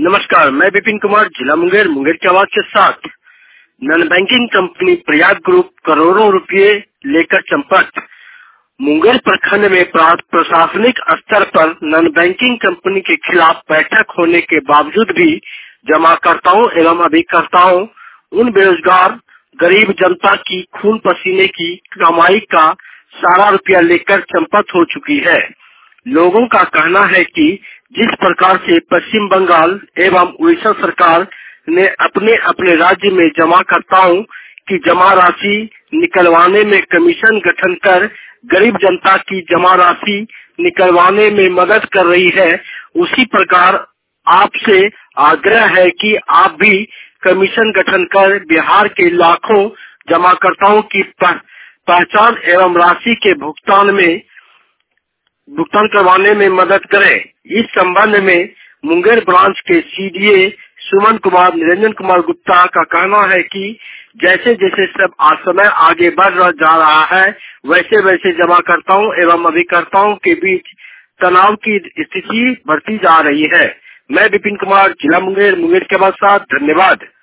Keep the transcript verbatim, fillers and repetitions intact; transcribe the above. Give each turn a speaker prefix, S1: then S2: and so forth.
S1: नमस्कार, मैं विपिन कुमार, जिला मुंगेर, मुंगेर की आवाज के साथ। Non banking company Prayag group करोड़ों रुपए लेकर चंपत। मुंगेर प्रखंड में प्रा- प्रशासनिक स्तर पर नॉन बैंकिंग कंपनी के खिलाफ बैठक होने के बावजूद भी जमाकर्ताओं एवं अभिकर्ताओं उन बेरोजगार गरीब जनता की खून पसीने की कमाई का सारा रुपया लेकर चंपत हो चुकी है। लोगों का कहना है कि जिस प्रकार से पश्चिम बंगाल एवं उड़ीसा सरकार ने अपने अपने राज्य में जमाकर्ताओं की जमा राशि निकलवाने में कमीशन गठन कर गरीब जनता की जमा राशि निकलवाने में मदद कर रही है, उसी प्रकार आपसे आग्रह है कि आप भी कमीशन गठन कर बिहार के लाखों जमाकर्ताओं की पह, पहचान एवं राशि के भुगतान में भुगतान करवाने में मदद करें। इस संबंध में मुंगेर ब्रांच के सीडीए सुमन कुमार निरंजन कुमार गुप्ता का कहना है कि जैसे जैसे सब आज समय आगे बढ़ जा रहा है, वैसे वैसे जमाकर्ताओं एवं अभिकर्ताओं के बीच तनाव की स्थिति बढ़ती जा रही है। मैं विपिन कुमार, जिला मुंगेर, मुंगेर के बाद साथ। धन्यवाद।